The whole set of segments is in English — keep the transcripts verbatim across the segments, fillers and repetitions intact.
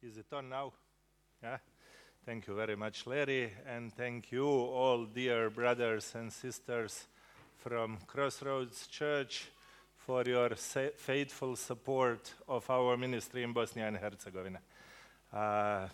Is it on now? Yeah. Thank you very much, Larry, and thank you all, dear brothers and sisters from Crossroads Church, for your sa- faithful support of our ministry in Bosnia and Herzegovina. Uh,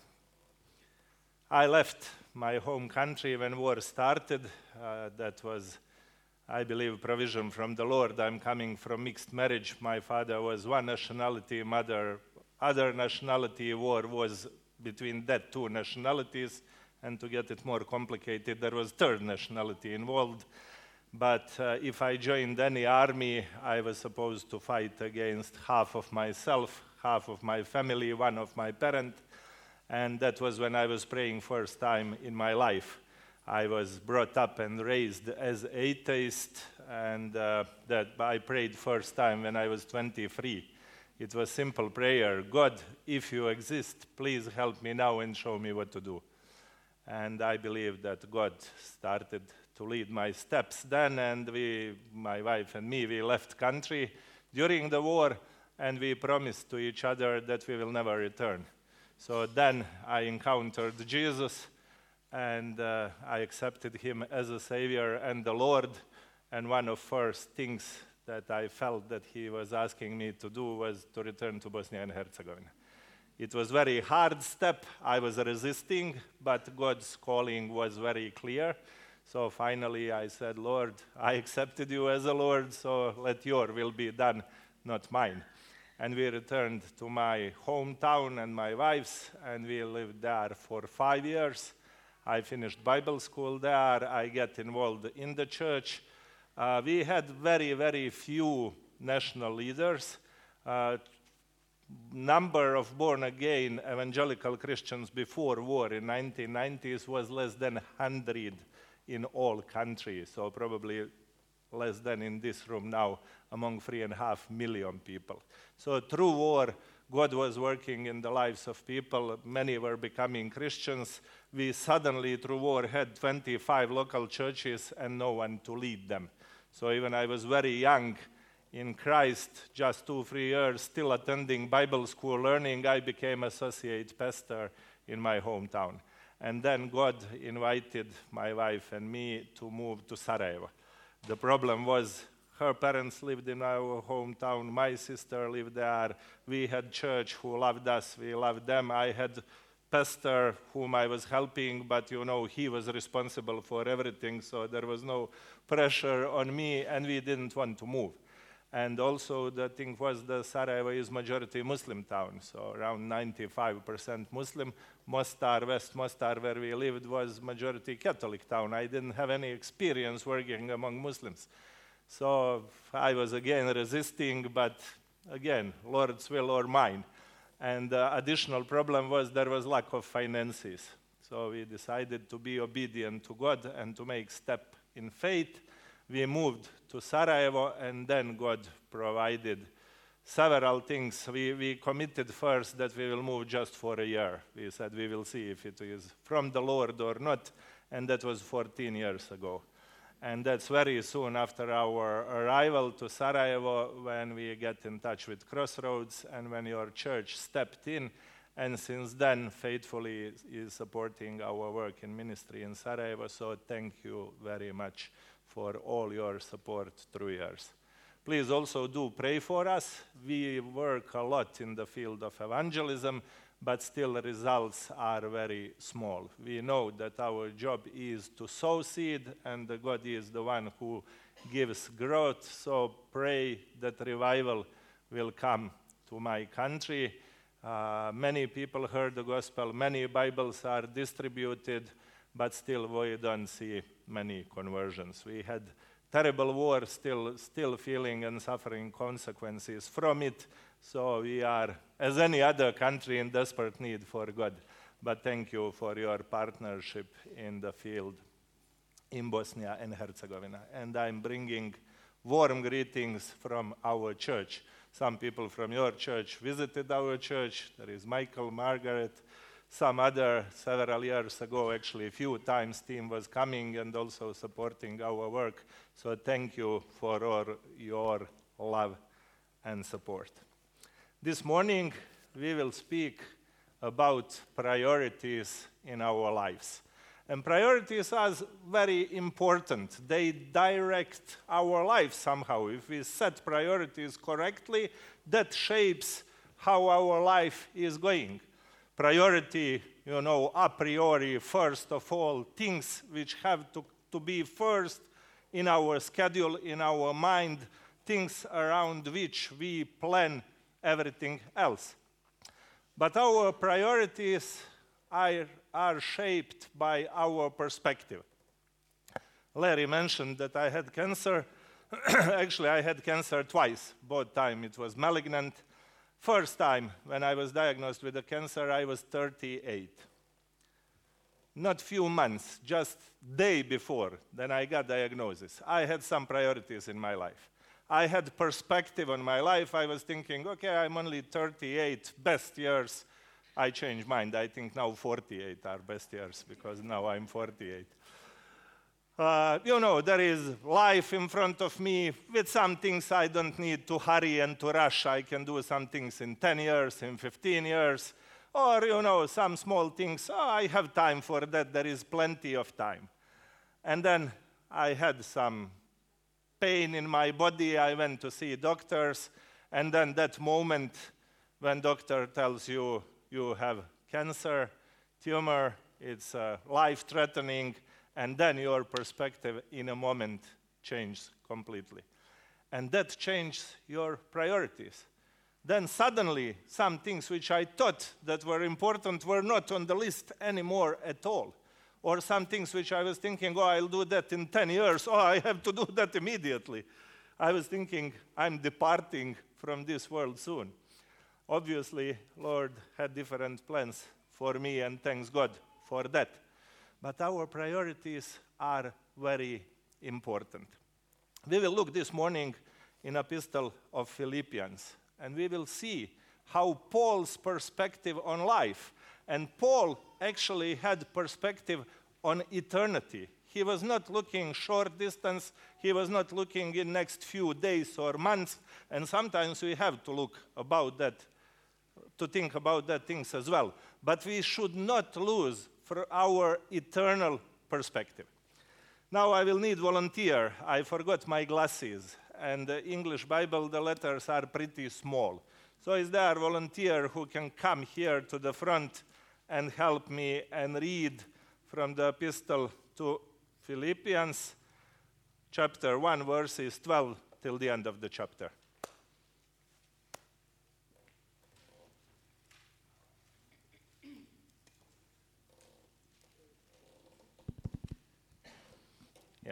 I left my home country when war started. Uh, that was, I believe, provision from the Lord. I'm coming from mixed marriage. My father was one nationality, mother other nationality. War was between that two nationalities, and to get it more complicated, there was third nationality involved. But uh, if I joined any army, I was supposed to fight against half of myself, half of my family, one of my parents, and that was when I was praying first time in my life. I was brought up and raised as atheist, and uh, that I prayed first time when I was twenty-three. It was simple prayer: God, if you exist, please help me now and show me what to do. And I believe that God started to lead my steps then, and we, my wife and me, we left country during the war, and we promised to each other that we will never return. So then I encountered Jesus, and uh, I accepted him as a Savior and the Lord, and one of first things that I felt that he was asking me to do was to return to Bosnia and Herzegovina. It was a very hard step. I was resisting, but God's calling was very clear. So finally I said, Lord, I accepted you as a Lord, so let your will be done, not mine. And we returned to my hometown and my wife's, and we lived there for five years. I finished Bible school there. I get involved in the church. Uh, we had very, very few national leaders. Uh, number of born-again evangelical Christians before war in nineteen nineties was less than one hundred in all countries, so probably less than in this room now among three and a half million people. So through war, God was working in the lives of people. Many were becoming Christians. We suddenly, through war, had twenty-five local churches and no one to lead them. So even I was very young in Christ, just two, three years, still attending Bible school, learning, I became associate pastor in my hometown. And then God invited my wife and me to move to Sarajevo. The problem was her parents lived in our hometown, my sister lived there, we had church who loved us, we loved them. I had pastor whom I was helping, but you know, he was responsible for everything, so there was no pressure on me, and we didn't want to move. And also the thing was that Sarajevo is majority Muslim town, so around ninety-five percent Muslim. Mostar, West Mostar, where we lived, was majority Catholic town. I didn't have any experience working among Muslims. So I was again resisting, but again, Lord's will or mine. And the additional problem was there was lack of finances. So we decided to be obedient to God and to make step in faith. We moved to Sarajevo, and then God provided several things. We, we committed first that we will move just for a year. We said we will see if it is from the Lord or not, and that was fourteen years ago. And that's very soon after our arrival to Sarajevo when we get in touch with Crossroads and when your church stepped in, and since then faithfully is supporting our work in ministry in Sarajevo. So thank you very much for all your support through years. Please also do pray for us. We work a lot in the field of evangelism, but still results are very small. We know that our job is to sow seed, and God is the one who gives growth. So pray that revival will come to my country. Uh, many people heard the gospel, many Bibles are distributed, but still we don't see many conversions. We had terrible war, still, still feeling and suffering consequences from it. So we are, as any other country, in desperate need for God. But thank you for your partnership in the field in Bosnia and Herzegovina. And I'm bringing warm greetings from our church. Some people from your church visited our church. There is Michael, Margaret, some other, several years ago, actually a few times, team was coming and also supporting our work. So thank you for all your love and support. This morning we will speak about priorities in our lives. And priorities are very important. They direct our life somehow. If we set priorities correctly, that shapes how our life is going. Priority, you know, a priori, first of all, things which have to, to be first in our schedule, in our mind, things around which we plan everything else. But our priorities are, are shaped by our perspective. Larry mentioned that I had cancer. Actually, I had cancer twice. Both times it was malignant. First time, when I was diagnosed with the cancer, I was thirty-eight. Not few months, just day before, then I got diagnosis. I had some priorities in my life. I had perspective on my life. I was thinking, okay, I'm only thirty-eight, best years. I changed mind. I think now forty-eight are best years because now I'm forty-eight. Uh, you know, there is life in front of me. With some things I don't need to hurry and to rush. I can do some things in ten years, in fifteen years. Or, you know, some small things. Oh, I have time for that. There is plenty of time. And then I had some pain in my body. I went to see doctors. And then that moment when doctor tells you you have cancer, tumor, it's uh, life-threatening, and then your perspective in a moment changes completely. And that changes your priorities. Then suddenly, some things which I thought that were important were not on the list anymore at all. Or some things which I was thinking, oh, I'll do that in ten years. Oh, I have to do that immediately. I was thinking, I'm departing from this world soon. Obviously, Lord had different plans for me, and thanks God for that. But our priorities are very important. We will look this morning in Epistle of Philippians, and we will see how Paul's perspective on life, and Paul actually had perspective on eternity. He was not looking short distance, he was not looking in next few days or months, and sometimes we have to look about that, to think about that things as well. But we should not lose for our eternal perspective. Now I will need volunteer. I forgot my glasses, and the English Bible, the letters are pretty small. So is there a volunteer who can come here to the front and help me and read from the epistle to Philippians, chapter one, verses twelve till the end of the chapter. Yeah.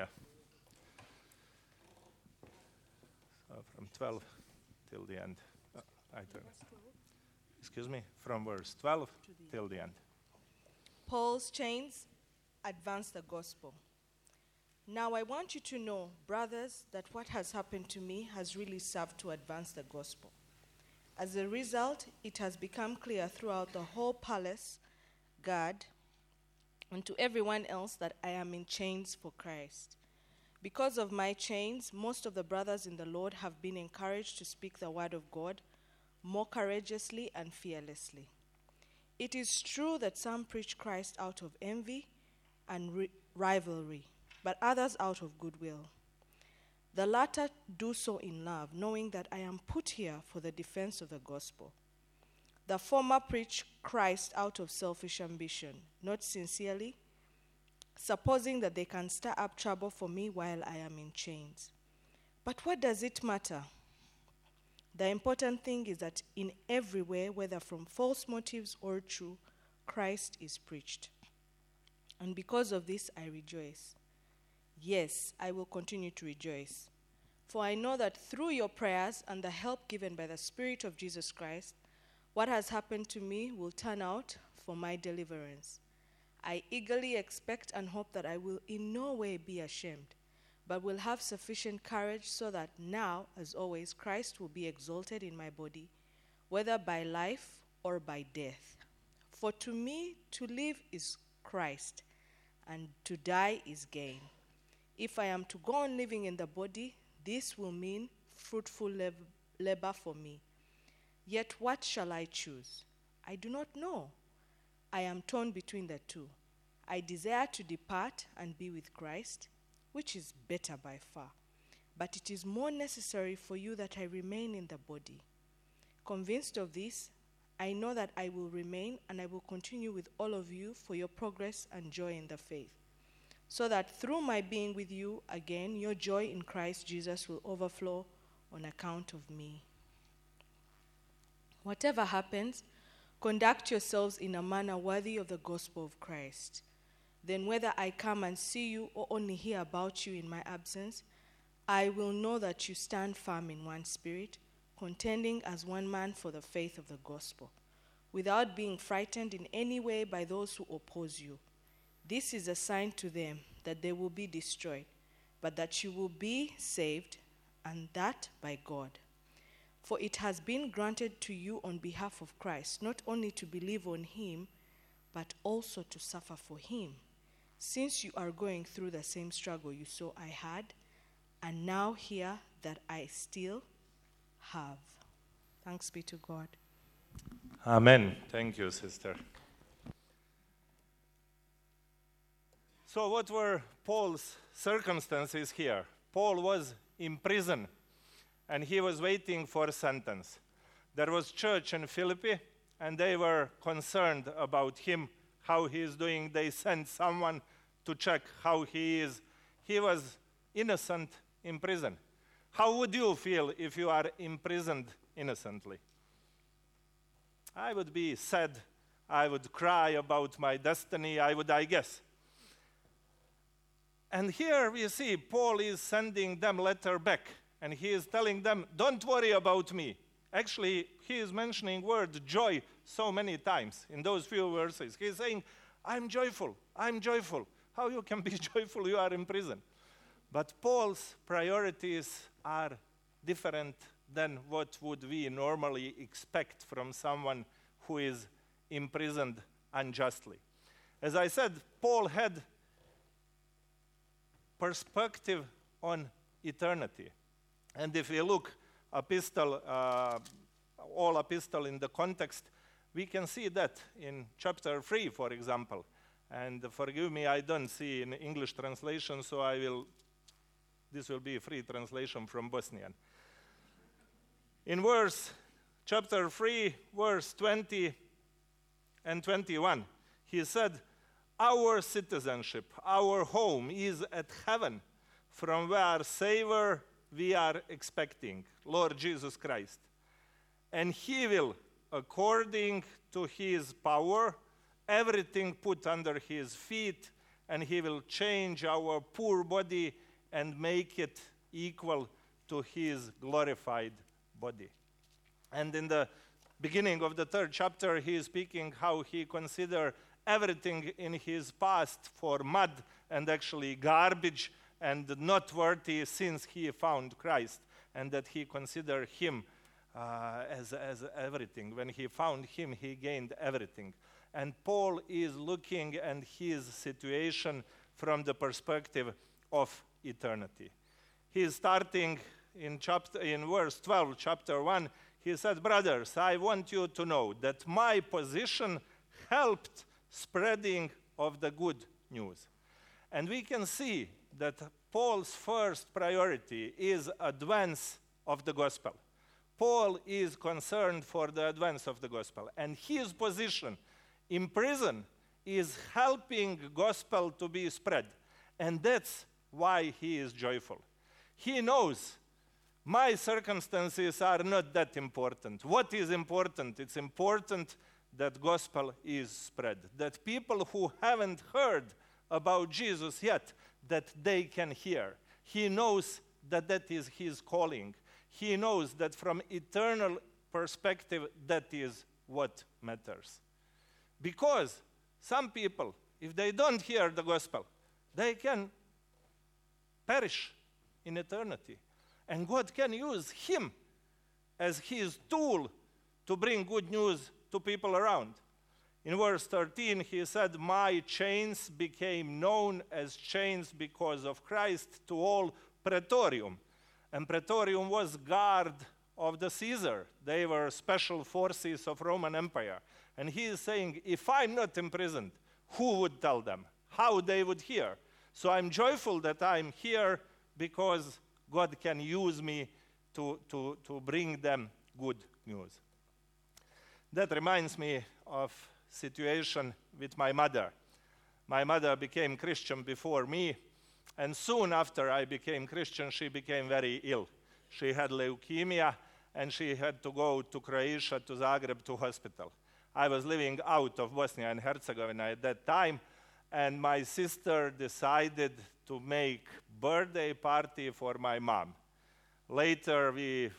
So from twelve till the end. Uh, I turn. Excuse me, from verse twelve the till the end. Paul's chains advance the gospel. Now I want you to know, brothers, that what has happened to me has really served to advance the gospel. As a result, it has become clear throughout the whole palace guard and to everyone else that I am in chains for Christ. Because of my chains, most of the brothers in the Lord have been encouraged to speak the word of God more courageously and fearlessly. It is true that some preach Christ out of envy and ri- rivalry, but others out of goodwill. The latter do so in love, knowing that I am put here for the defense of the gospel. The former preach Christ out of selfish ambition, not sincerely, supposing that they can stir up trouble for me while I am in chains. But what does it matter? The important thing is that in every way, whether from false motives or true, Christ is preached. And because of this, I rejoice. Yes, I will continue to rejoice. For I know that through your prayers and the help given by the Spirit of Jesus Christ, what has happened to me will turn out for my deliverance. I eagerly expect and hope that I will in no way be ashamed, but will have sufficient courage so that now, as always, Christ will be exalted in my body, whether by life or by death. For to me, to live is Christ, and to die is gain. If I am to go on living in the body, this will mean fruitful lab- labor for me. Yet what shall I choose? I do not know. I am torn between the two. I desire to depart and be with Christ, which is better by far. But it is more necessary for you that I remain in the body. Convinced of this, I know that I will remain and I will continue with all of you for your progress and joy in the faith, so that through my being with you again, your joy in Christ Jesus will overflow on account of me. Whatever happens, conduct yourselves in a manner worthy of the gospel of Christ. Then whether I come and see you or only hear about you in my absence, I will know that you stand firm in one spirit, contending as one man for the faith of the gospel, without being frightened in any way by those who oppose you. This is a sign to them that they will be destroyed, but that you will be saved, and that by God. For it has been granted to you on behalf of Christ, not only to believe on him, but also to suffer for him, since you are going through the same struggle you saw I had, and now hear that I still have. Thanks be to God. Amen. Thank you, sister. So what were Paul's circumstances here? Paul was in prison, and he was waiting for sentence. There was church in Philippi, and they were concerned about him, how he is doing. They sent someone to check how he is. He was innocent in prison. How would you feel if you are imprisoned innocently? I would be sad. I would cry about my destiny, I would, I guess. And here we see Paul is sending them letter back, and he is telling them, don't worry about me. Actually, he is mentioning word joy so many times in those few verses. He is saying, I'm joyful, I'm joyful. How you can be joyful? You are in prison. But Paul's priorities are different than what would we normally expect from someone who is imprisoned unjustly. As I said, Paul had perspective on eternity. And if we look epistle, uh, all epistle in the context, we can see that in chapter three, for example. And forgive me, I don't see in English translation, so I will, this will be a free translation from Bosnian. In verse, chapter three, verse twenty and twenty-one, he said, our citizenship, our home is at heaven, from where Savior we are expecting, Lord Jesus Christ. And he will, according to his power, everything put under his feet, and he will change our poor body and make it equal to his glorified body. And in the beginning of the third chapter, he is speaking how he considered everything in his past for mud and actually garbage and not worthy since he found Christ, and that he considered him uh, as, as everything. When he found him, he gained everything. And Paul is looking at his situation from the perspective of eternity. He is starting in chapter in verse twelve, chapter one. He said, brothers, I want you to know that my position helped spreading of the good news. And we can see that Paul's first priority is advance of the gospel. Paul is concerned for the advance of the gospel. And his position in prison is helping gospel to be spread. And that's why he is joyful. He knows my circumstances are not that important. What is important? It's important that gospel is spread. That people who haven't heard about Jesus yet, that they can hear. He knows that that is his calling. He knows that from eternal perspective, that is what matters. Because some people, if they don't hear the gospel, they can perish in eternity. And God can use him as his tool to bring good news to people around. In verse thirteen, he said, my chains became known as chains because of Christ to all Praetorium. And Praetorium was guard of the Caesar. They were special forces of Roman Empire. And he is saying, if I'm not imprisoned, who would tell them? How they would hear? So I'm joyful that I'm here because God can use me to, to, to bring them good news. That reminds me of situation with my mother. My mother became Christian before me, and soon after I became Christian, she became very ill. She had leukemia, and she had to go to Croatia, to Zagreb, to hospital. I was living out of Bosnia and Herzegovina at that time, and my sister decided to make birthday party for my mom. Later, we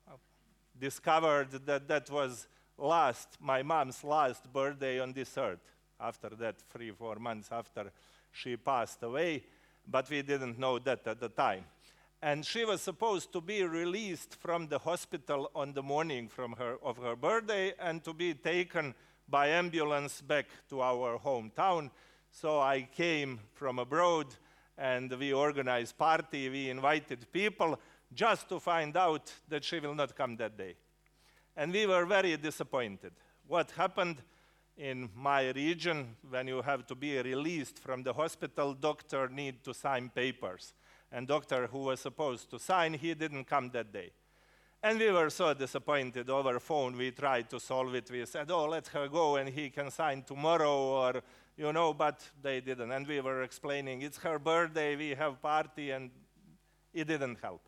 discovered that that was last, my mom's last birthday on this earth. After that, three, four months after she passed away, but we didn't know that at the time. And she was supposed to be released from the hospital on the morning from her, of her birthday and to be taken by ambulance back to our hometown. So I came from abroad and we organized party. We invited people just to find out that she will not come that day. And we were very disappointed. What happened in my region, when you have to be released from the hospital, doctor need to sign papers. And doctor who was supposed to sign, he didn't come that day. And we were so disappointed. Over phone, we tried to solve it. We said, oh, let her go and he can sign tomorrow, or, you know, but they didn't. And we were explaining, it's her birthday, we have party, and it didn't help.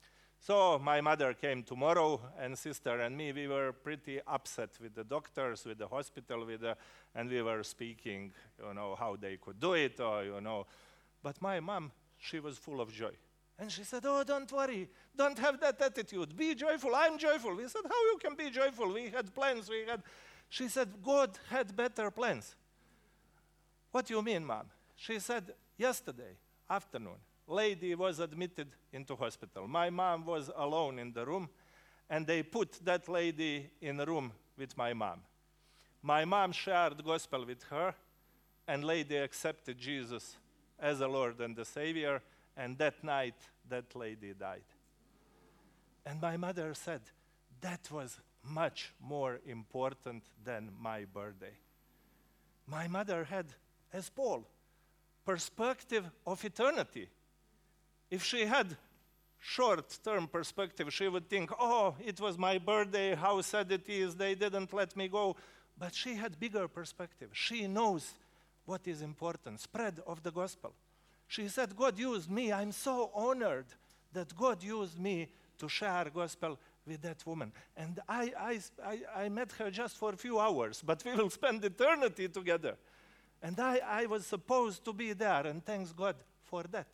So my mother came tomorrow, and sister and me, we were pretty upset with the doctors, with the hospital, with the, and we were speaking, you know, how they could do it, or, you know. But my mom, she was full of joy. And she said, oh, don't worry, don't have that attitude, be joyful, I'm joyful. We said, how you can be joyful? We had plans, we had, she said, God had better plans. What do you mean, Mom? She said, yesterday afternoon, lady was admitted into hospital. My mom was alone in the room, and they put that lady in a room with my mom. My mom shared the gospel with her, and lady accepted Jesus as a Lord and the Savior, and that night, that lady died. And my mother said, that was much more important than my birthday. My mother had, as Paul, perspective of eternity. If she had short-term perspective, she would think, oh, it was my birthday, how sad it is, they didn't let me go. But she had bigger perspective. She knows what is important, spread of the gospel. She said, God used me. I'm so honored that God used me to share gospel with that woman. And I, I, I, I met her just for a few hours, but we will spend eternity together. And I, I was supposed to be there, and thanks God for that.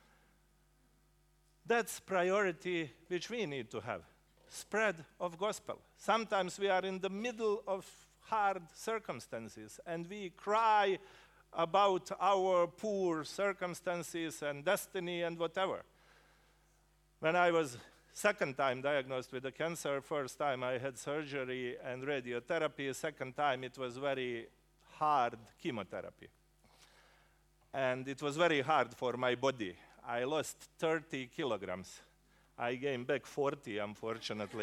That's priority which we need to have, spread of gospel. Sometimes we are in the middle of hard circumstances, and we cry about our poor circumstances and destiny and whatever. When I was second time diagnosed with the cancer, first time I had surgery and radiotherapy, second time it was very hard chemotherapy. And it was very hard for my body. I lost thirty kilograms. I gained back forty, unfortunately.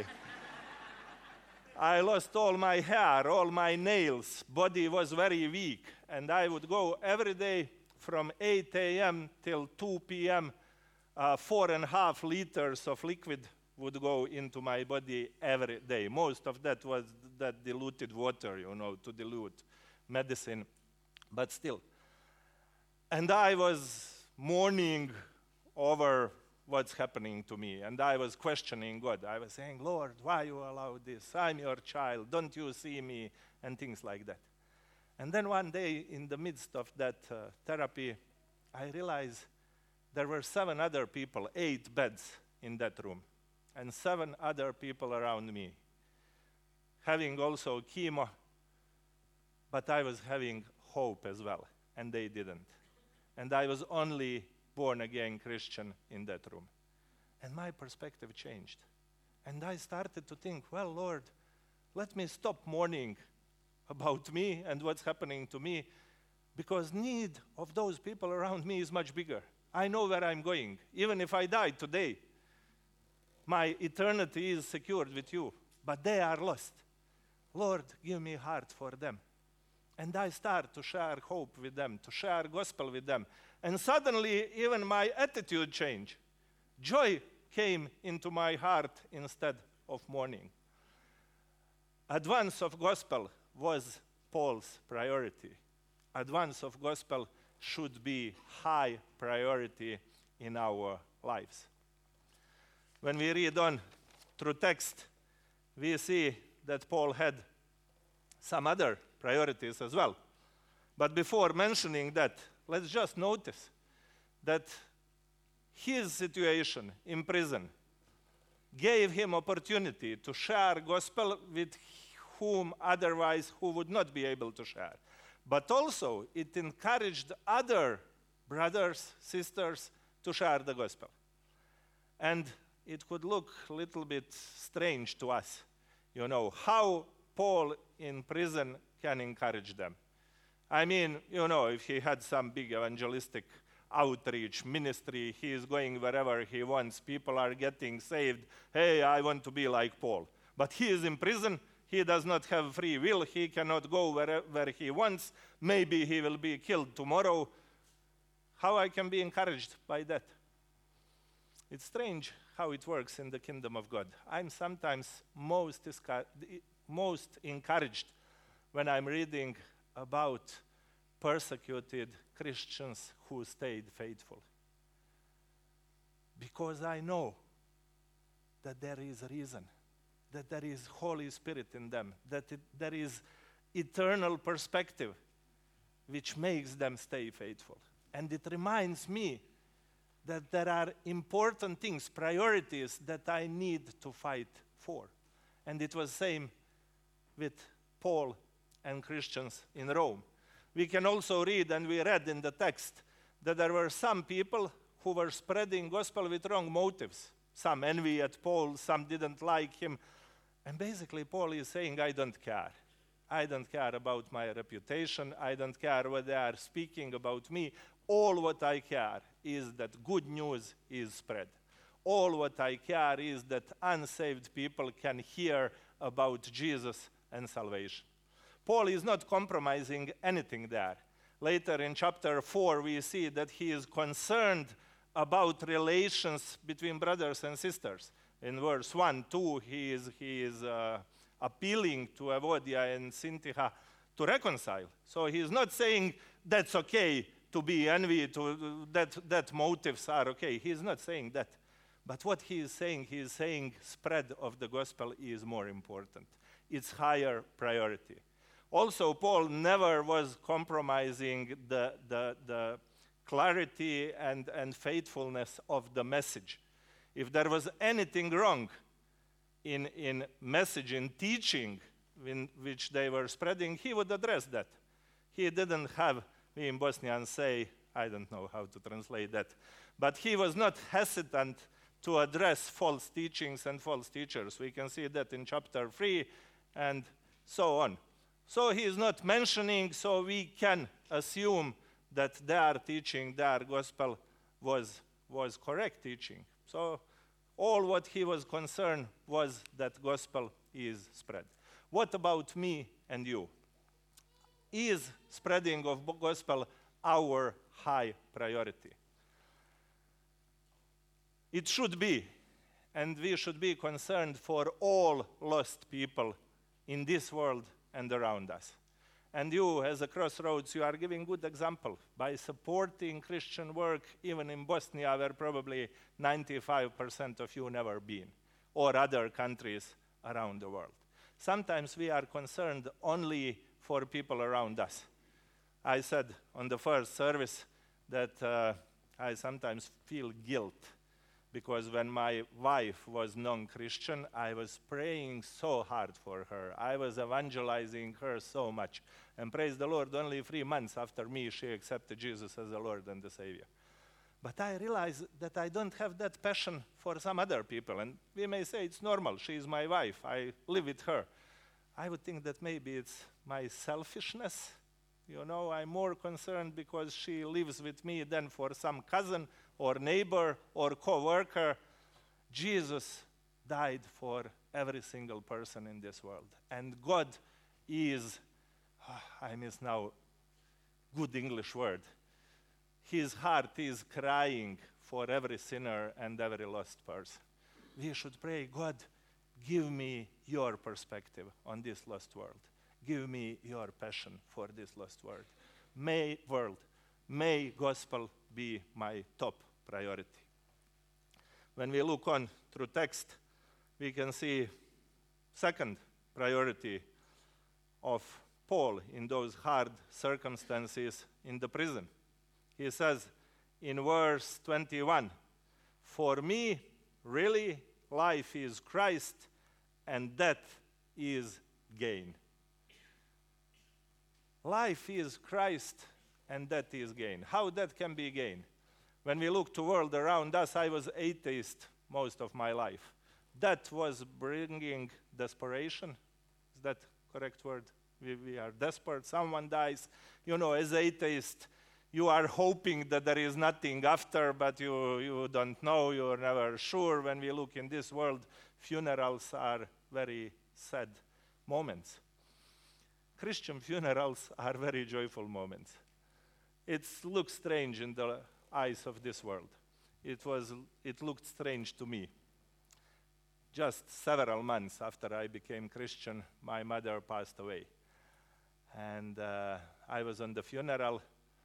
I lost all my hair, all my nails. Body was very weak. And I would go every day from eight a.m. till two p.m. Uh, four and a half liters of liquid would go into my body every day. Most of that was that diluted water, you know, to dilute medicine. But still. And I was mourning over what's happening to me. And I was questioning God. I was saying, Lord, why you allow this? I'm your child. Don't you see me? And things like that. And then one day, in the midst of that uh, therapy, I realized there were seven other people, eight beds in that room, and seven other people around me, having also chemo, but I was having hope as well, and they didn't. And I was only born-again Christian in that room. And my perspective changed. And I started to think, well, Lord, let me stop mourning about me and what's happening to me, because need of those people around me is much bigger. I know where I'm going. Even if I die today, my eternity is secured with you, but they are lost. Lord, give me heart for them. And I start to share hope with them, to share gospel with them. And suddenly, even my attitude changed. Joy came into my heart instead of mourning. Advance of gospel was Paul's priority. Advance of gospel should be high priority in our lives. When we read on through text, we see that Paul had some other priorities as well. But before mentioning that, let's just notice that his situation in prison gave him opportunity to share gospel with whom otherwise who would not be able to share. But also it encouraged other brothers, sisters to share the gospel. And it could look a little bit strange to us, you know, how Paul in prison can encourage them. I mean, you know, if he had some big evangelistic outreach ministry, he is going wherever he wants, people are getting saved, hey, I want to be like Paul. But he is in prison, he does not have free will, he cannot go wherever he wants, maybe he will be killed tomorrow. How I can be encouraged by that? It's strange how it works in the kingdom of God. I'm sometimes most, most encouraged when I'm reading about persecuted Christians who stayed faithful. Because I know that there is a reason, that there is Holy Spirit in them, that it, there is eternal perspective which makes them stay faithful. And it reminds me that there are important things, priorities that I need to fight for. And it was same with Paul and Christians in Rome. We can also read, and we read in the text, that there were some people who were spreading gospel with wrong motives. Some envy at Paul, some didn't like him. And basically Paul is saying, I don't care. I don't care about my reputation. I don't care what they are speaking about me. All what I care is that good news is spread. All what I care is that unsaved people can hear about Jesus and salvation. Paul is not compromising anything there. Later in chapter four, we see that he is concerned about relations between brothers and sisters. In verse one, two, he is, he is uh, appealing to Evodia and Syntyche to reconcile. So he is not saying that's okay to be envy, to, that, that motives are okay. He is not saying that. But what he is saying, he is saying spread of the gospel is more important. It's higher priority. Also, Paul never was compromising the, the, the clarity and, and faithfulness of the message. If there was anything wrong in, in message, in teaching, in which they were spreading, he would address that. He didn't have, we in Bosnian say, I don't know how to translate that, but he was not hesitant to address false teachings and false teachers. We can see that in chapter three and so on. So he is not mentioning, so we can assume that their teaching, their gospel was, was correct teaching. So all what he was concerned was that gospel is spread. What about me and you? Is spreading of gospel our high priority? It should be, and we should be concerned for all lost people in this world and around us. And you, as a Crossroads, you are giving good example by supporting Christian work even in Bosnia, where probably ninety-five percent of you never been, or other countries around the world. Sometimes we are concerned only for people around us. I said on the first service that uh, I sometimes feel guilt because when my wife was non-Christian, I was praying so hard for her. I was evangelizing her so much. And praise the Lord, only three months after me, she accepted Jesus as the Lord and the Savior. But I realized that I don't have that passion for some other people. And we may say it's normal. She is my wife. I live with her. I would think that maybe it's my selfishness. You know, I'm more concerned because she lives with me than for some cousin or neighbor or co-worker. Jesus died for every single person in this world. And God is, I miss now, good English word. His heart is crying for every sinner and every lost person. We should pray, God, give me your perspective on this lost world. Give me your passion for this lost world. May world, may gospel be my top priority. When we look on through text, we can see second priority of Paul in those hard circumstances in the prison. He says in verse twenty-one, "For me, really, life is Christ, and death is gain." Life is Christ, and death is gain. How that can be gain? When we look to the world around us, I was atheist most of my life. That was bringing desperation. Is that correct word? We, we are desperate. Someone dies. You know, as atheist, you are hoping that there is nothing after, but you, you don't know. You're never sure. When we look in this world, funerals are very sad moments. Christian funerals are very joyful moments. It looks strange in the eyes of this world. It was. It looked strange to me. Just several months after I became Christian, my mother passed away. And uh, I was on the funeral,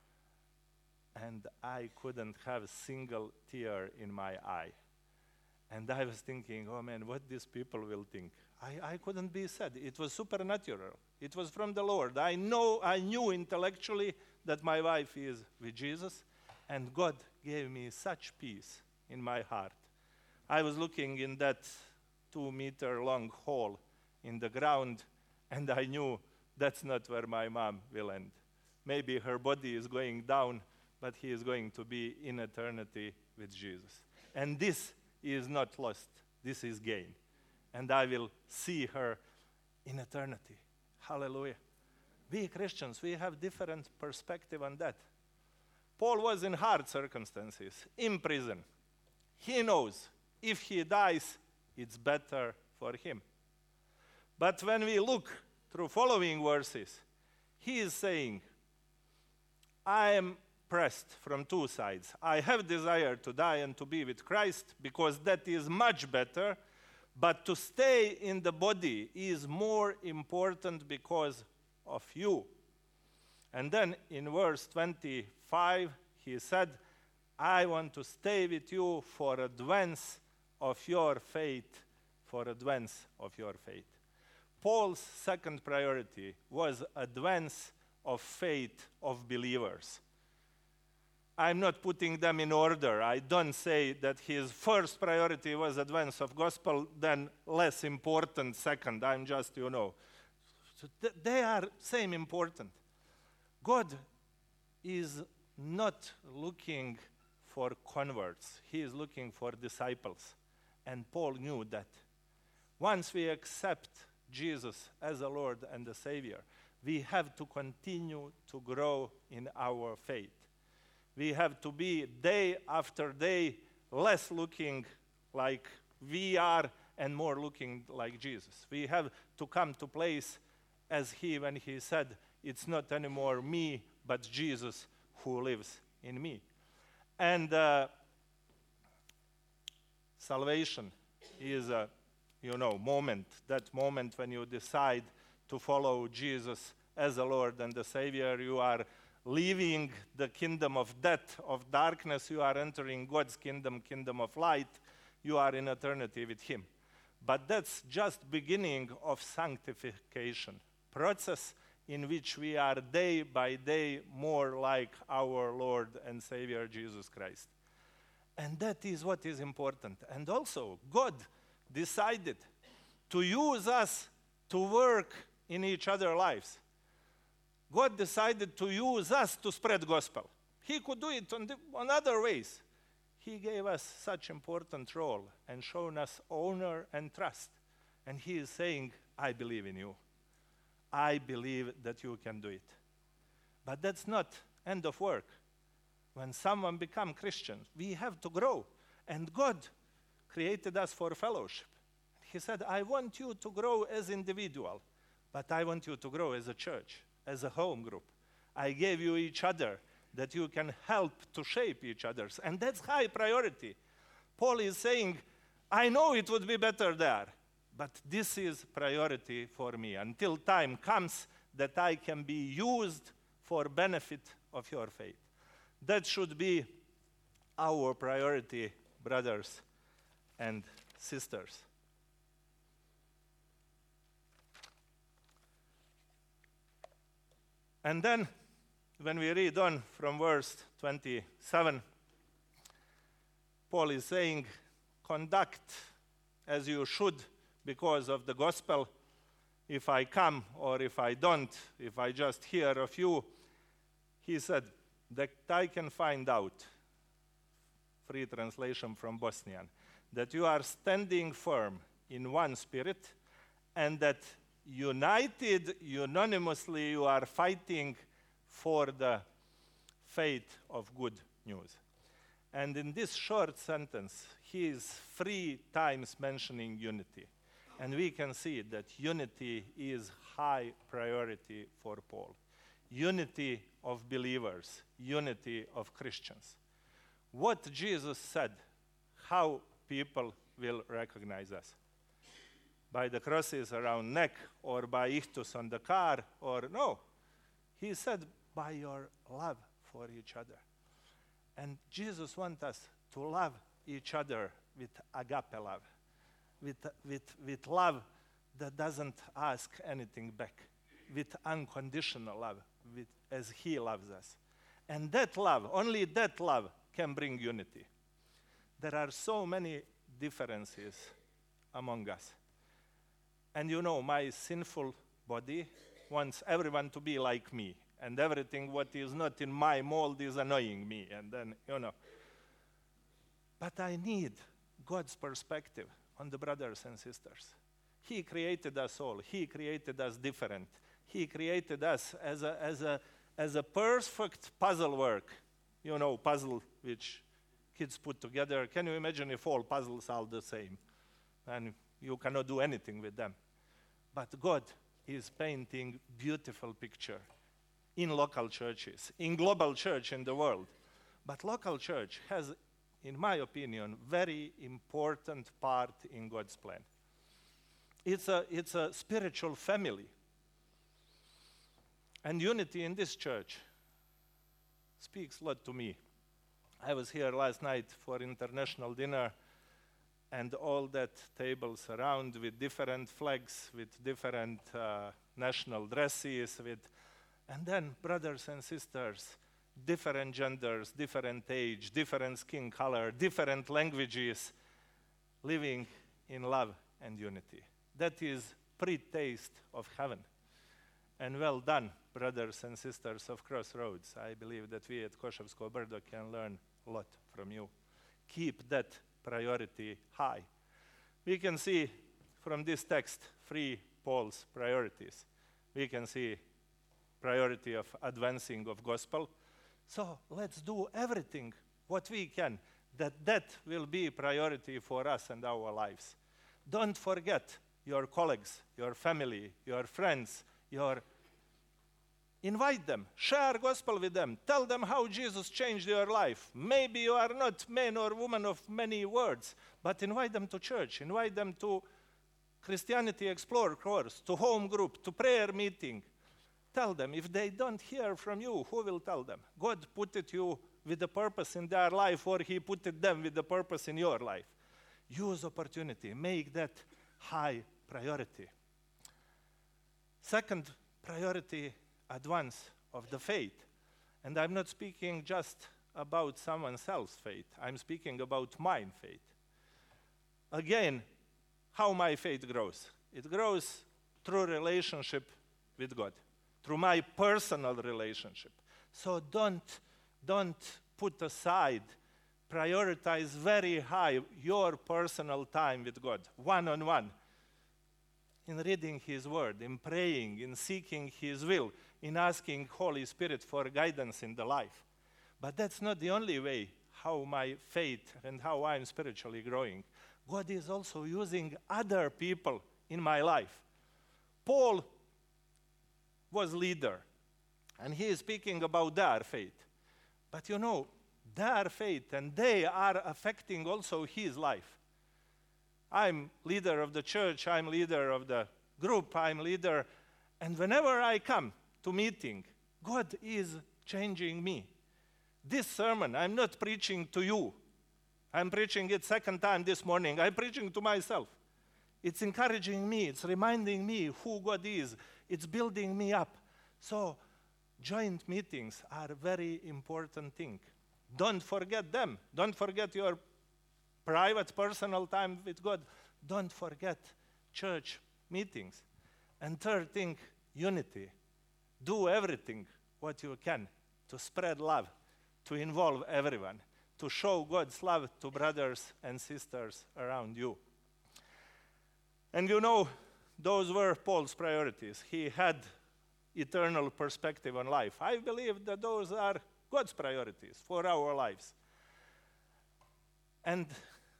and I couldn't have a single tear in my eye. And I was thinking, oh man, what these people will think. I, I couldn't be sad. It was supernatural. It was from the Lord. I know, I knew intellectually that my wife is with Jesus, and God gave me such peace in my heart. I was looking in that two-meter-long hole in the ground, and I knew that's not where my mom will end. Maybe her body is going down, but he is going to be in eternity with Jesus. And this is not lost. This is gain. And I will see her in eternity. Hallelujah. We Christians, we have different perspective on that. Paul was in hard circumstances, in prison. He knows if he dies, it's better for him. But when we look through following verses, he is saying, I am pressed from two sides. I have desire to die and to be with Christ because that is much better, but to stay in the body is more important because of you. And then in verse twenty-five, he said, I want to stay with you for advance of your faith, for advance of your faith. Paul's second priority was advance of faith of believers. I'm not putting them in order. I don't say that his first priority was advance of gospel, then less important second. I'm just, you know. So th- they are same important. God is not looking for converts. He is looking for disciples. And Paul knew that. Once we accept Jesus as a Lord and a Savior, we have to continue to grow in our faith. We have to be day after day less looking like we are and more looking like Jesus. We have to come to place as he, when he said, it's not anymore me, but Jesus who lives in me. And uh, salvation is a, you know, moment, that moment when you decide to follow Jesus as a Lord and the Savior. You are leaving the kingdom of death, of darkness. You are entering God's kingdom, kingdom of light. You are in eternity with him. But that's just beginning of sanctification, process in which we are day by day more like our Lord and Savior Jesus Christ. And that is what is important. And also, God decided to use us to work in each other's lives. God decided to use us to spread gospel. He could do it on, the, on other ways. He gave us such important role and shown us honor and trust. And he is saying, I believe in you. I believe that you can do it. But that's not end of work. When someone becomes Christian, we have to grow. And God created us for fellowship. he said, I want you to grow as individual, but I want you to grow as a church, as a home group. I gave you each other that you can help to shape each other's. And that's high priority. Paul is saying, I know it would be better there, but this is priority for me until time comes that I can be used for benefit of your faith. That should be our priority, brothers and sisters. And then, when we read on from verse twenty-seven, Paul is saying, conduct as you should because of the gospel. If I come or if I don't, if I just hear of you, he said, that I can find out, free translation from Bosnian, that you are standing firm in one spirit and that united, unanimously you are fighting for the faith of good news. And in this short sentence, he is three times mentioning unity. And we can see that unity is high priority for Paul. Unity of believers, unity of Christians. What Jesus said, how people will recognize us. By the crosses around neck or by ichthus on the car or no. He said by your love for each other. And Jesus wants us to love each other with agape love, with, with, with love that doesn't ask anything back, with unconditional love, with, as he loves us. And that love, only that love can bring unity. There are so many differences among us. And you know, my sinful body wants everyone to be like me. And everything what is not in my mold is annoying me. And then, you know. But I need God's perspective on the brothers and sisters. He created us all. He created us different. He created us as a, as a, as a perfect puzzle work. You know, puzzle which kids put together. Can you imagine if all puzzles are the same? And you cannot do anything with them. But God is painting beautiful picture in local churches, in global church in the world. But local church has, in my opinion, very important part in God's plan. It's a, it's a spiritual family. And unity in this church speaks a lot to me. I was here last night for international dinner, and all that tables around with different flags, with different uh, national dresses, with, and then brothers and sisters, different genders, different age, different skin color, different languages, living in love and unity. That is pre-taste of heaven. And well done, brothers and sisters of Crossroads. I believe that we at Koševsko Brdo can learn a lot from you. Keep that priority high. We can see from this text three Paul's priorities. We can see priority of advancing of gospel. So let's do everything what we can that that will be priority for us and our lives. Don't forget your colleagues, your family, your friends, your invite them, share gospel with them, tell them how Jesus changed your life. Maybe you are not man or woman of many words, but invite them to church, invite them to Christianity Explore course, to home group, to prayer meeting. Tell them. If they don't hear from you, who will tell them? God put it you with a purpose in their life, or he put it them with a purpose in your life. Use opportunity. Make that high priority. Second priority, advance of the faith. And I'm not speaking just about someone else's faith. I'm speaking about my faith. Again, how my faith grows. It grows through relationship with God, through my personal relationship. So don't, don't put aside, prioritize very high your personal time with God, one-on-one, in reading his word, in praying, in seeking his will, in asking Holy Spirit for guidance in the life. But that's not the only way how my faith and how I'm spiritually growing. God is also using other people in my life. Paul was leader, and he is speaking about their faith. But you know, their faith, and they are affecting also his life. I'm leader of the church, I'm leader of the group, I'm leader, and whenever I come to meeting, God is changing me. This sermon, I'm not preaching to you. I'm preaching it second time this morning. I'm preaching to myself. It's encouraging me. It's reminding me who God is. It's building me up. So joint meetings are a very important thing. Don't forget them. Don't forget your private, personal time with God. Don't forget church meetings. And third thing, unity. Do everything what you can to spread love, to involve everyone, to show God's love to brothers and sisters around you. And you know, those were Paul's priorities. He had eternal perspective on life. I believe that those are God's priorities for our lives. And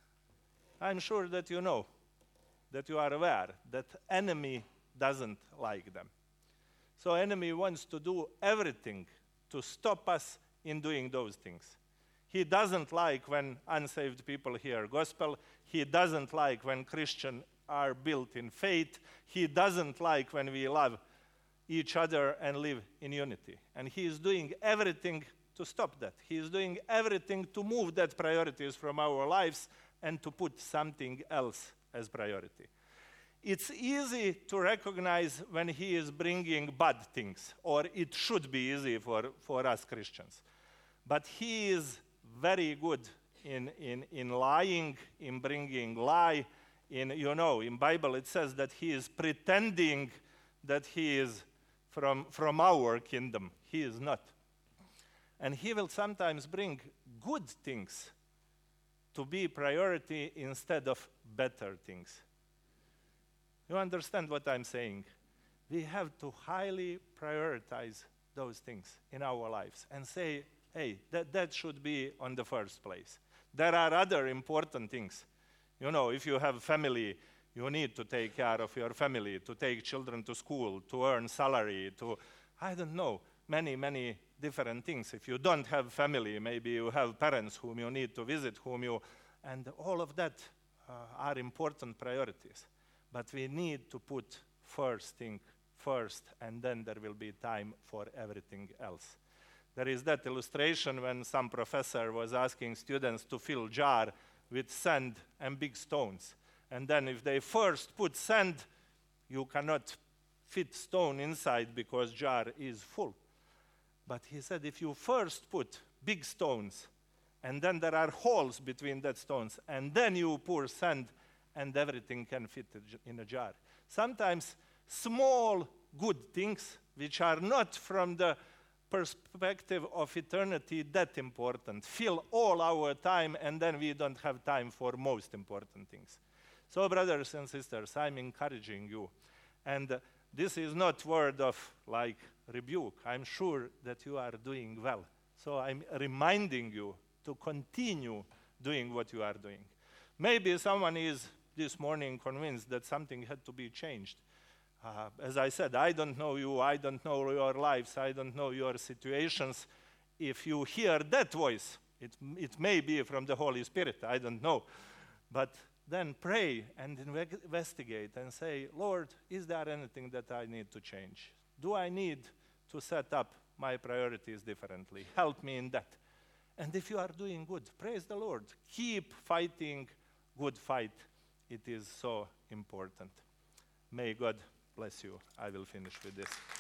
I'm sure that you know, that you are aware that enemy doesn't like them. So enemy wants to do everything to stop us in doing those things. He doesn't like when unsaved people hear gospel. He doesn't like when Christians are built in faith. He doesn't like when we love each other and live in unity. And he is doing everything to stop that. He is doing everything to move that priorities from our lives and to put something else as priority. It's easy to recognize when he is bringing bad things, or it should be easy for, for us Christians. But he is very good in, in, in lying, in bringing lie. In, you know, in Bible it says that he is pretending that he is from, from our kingdom. He is not. And he will sometimes bring good things to be priority instead of better things. You understand what I'm saying? We have to highly prioritize those things in our lives and say, hey, that, that should be on the first place. There are other important things. You know, if you have family, you need to take care of your family, to take children to school, to earn salary, to, I don't know, many, many different things. If you don't have family, maybe you have parents whom you need to visit, whom you, and all of that uh, are important priorities. But we need to put first thing first, and then there will be time for everything else. There is that illustration when some professor was asking students to fill jar with sand and big stones. And then if they first put sand, you cannot fit stone inside because jar is full. But he said if you first put big stones, and then there are holes between that stones, and then you pour sand, and everything can fit in a jar. Sometimes small good things, which are not from the perspective of eternity that important, fill all our time, and then we don't have time for most important things. So brothers and sisters, I'm encouraging you. And uh, this is not word of like rebuke. I'm sure that you are doing well. So I'm reminding you to continue doing what you are doing. Maybe someone is this morning convinced that something had to be changed. Uh, as I said, I don't know you, I don't know your lives, I don't know your situations. If you hear that voice, it, it may be from the Holy Spirit, I don't know. But then pray and investigate and say, Lord, is there anything that I need to change? Do I need to set up my priorities differently? Help me in that. And if you are doing good, praise the Lord. Keep fighting good fight. It is so important. May God bless you. I will finish with this.